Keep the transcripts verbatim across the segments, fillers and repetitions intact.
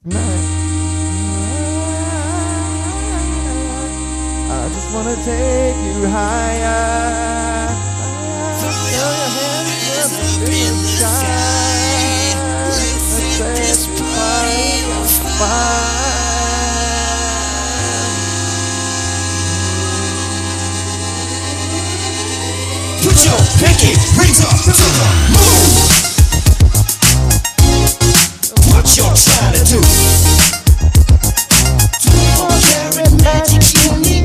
I just wanna take you higher. Throw your hands up in the sky. Let's set this party on fire. Put your pinky rings up to the moon. What you're trying to do? twenty-four karat magic in the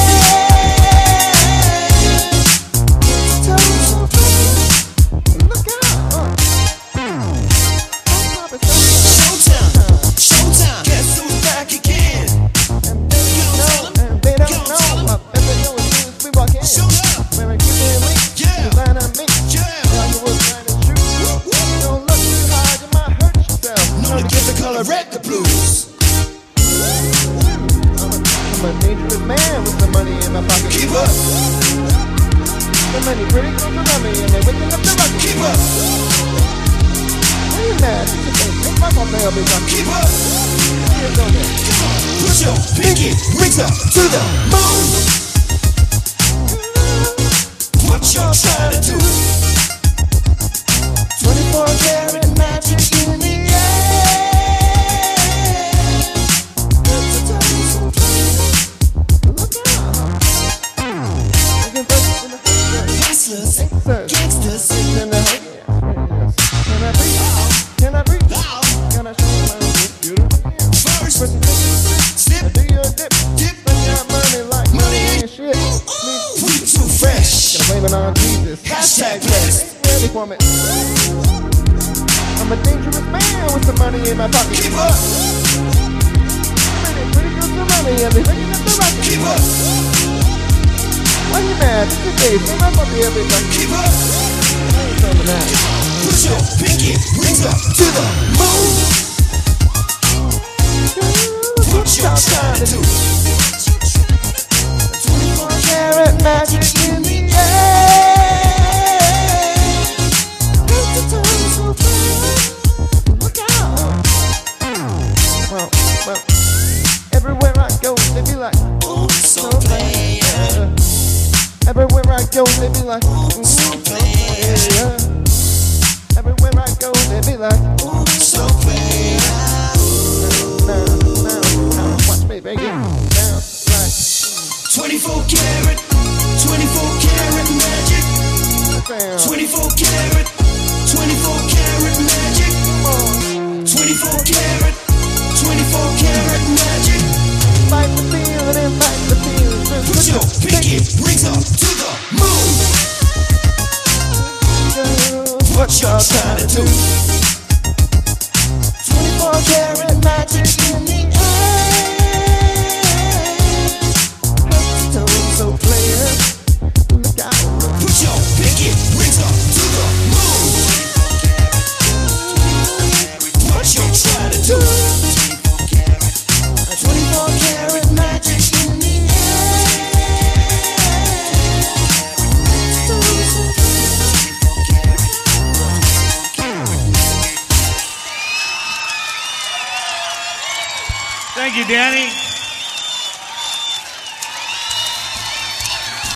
air. Look out! Showtime, showtime. Guess who's back again? And they don't know, and they don't know. But if they know as soon as we walk in, Show up. when I give them a link, Yeah. you line up me. Yeah. While you was trying to shoot, don't look too hard, you might hurt yourself. Known to give the color red the blues. I'm a dangerous man with some money in my pocket. Keep up, So many pretty girls around me and they're waking up the rocket. keep up, Why you mad? You should think, make my phone they'll be talking. keep up. Here's no good. Put your pinky rings up to the moon. What you're trying to do? twenty-four karat magic in the air. Look out. Looking for in the Hustlers, gangsters. gangsters. Can I hug you? Can I breathe? Can I breathe? Loud. Can I show my beautiful hands? First, Put your step, do your dip. dip. Spend your money like money ain't shit. We too fresh. Gonna blame it on Jesus. Hashtag blessed. Ready for me. I'm a dangerous man with some money in my pocket. Keep up, Many pretty girls around me and they waking up the rocket. keep up, Why you mad? It's your day. See my puppy every time. keep up. I ain't coming out. Put your pinky rings up to the moon. What you're trying to do? twenty-four karat magic in the air. Look out. Well, well, everywhere I go, they be like, Ooh, so so player. player. Everywhere I go, they be like, ooh, So player. player. Everywhere I go, they be like, Ooh, so player. now, now, now, watch me break it down, like, twenty-four karat, twenty-four karat magic. damn. twenty-four karat, twenty-four karat magic. twenty-four karat, twenty-four karat magic. Fight the feeling and fight the feeling. Put your pinky rings up to the moon. What you're trying to do? twenty-four karat magic in the air. Head to toe, so player. Look out. Put your pinky rings up to the moon. What you're trying to do? twenty-four karat magic in the Thank you, Danny.